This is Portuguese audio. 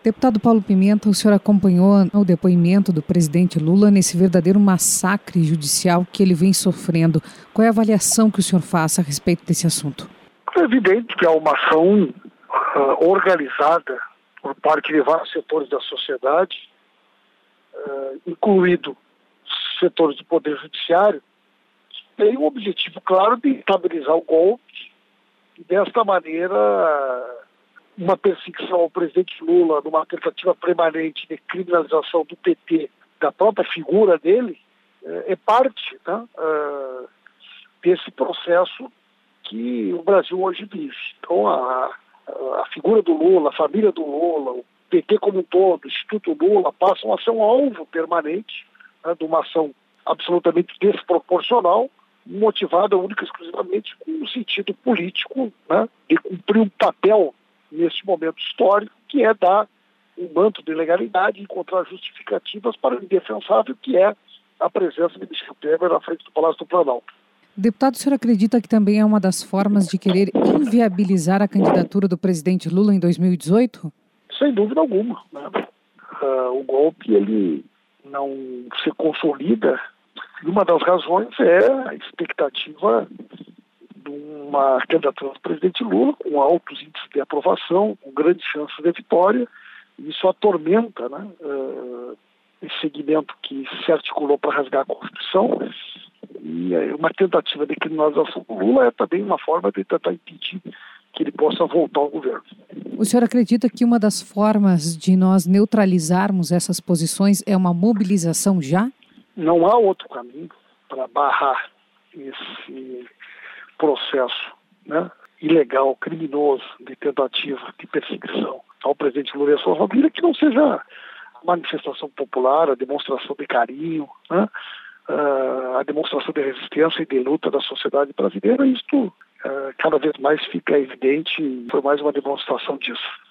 Deputado Paulo Pimenta, o senhor acompanhou o depoimento do presidente Lula nesse verdadeiro massacre judicial que ele vem sofrendo. Qual é a avaliação que o senhor faz a respeito desse assunto? É evidente que há uma ação organizada por parte de vários setores da sociedade, incluído setores do Poder Judiciário, que tem o objetivo claro de estabilizar o golpe e, desta maneira, uma perseguição ao presidente Lula, numa tentativa permanente de criminalização do PT, da própria figura dele, é parte, né, desse processo que o Brasil hoje vive. Então, a figura do Lula, a família do Lula, o PT como um todo, o Instituto Lula, passam a ser um alvo permanente, né, de uma ação absolutamente desproporcional, motivada única e exclusivamente com um sentido político, né, de cumprir um papel neste momento histórico, que é dar um manto de legalidade e encontrar justificativas para o indefensável, que é a presença de Michel Temer na frente do Palácio do Planalto. Deputado, o senhor acredita que também é uma das formas de querer inviabilizar a candidatura do presidente Lula em 2018? Sem dúvida alguma, né? O golpe, ele não se consolida, e uma das razões é a expectativa de uma candidatura do presidente Lula com altos índices de aprovação, com grandes chances de vitória, e isso atormenta, né, esse segmento que se articulou para rasgar a Constituição, e uma tentativa de criminalização do Lula é também uma forma de tentar impedir que ele possa voltar ao governo. O senhor acredita que uma das formas de nós neutralizarmos essas posições é uma mobilização já? Não há outro caminho para barrar esse processo, né, ilegal, criminoso, de tentativa de perseguição ao presidente Lula e à sua família, que não seja a manifestação popular, a demonstração de carinho, né, a demonstração de resistência e de luta da sociedade brasileira. Isto cada vez mais fica evidente, foi mais uma demonstração disso.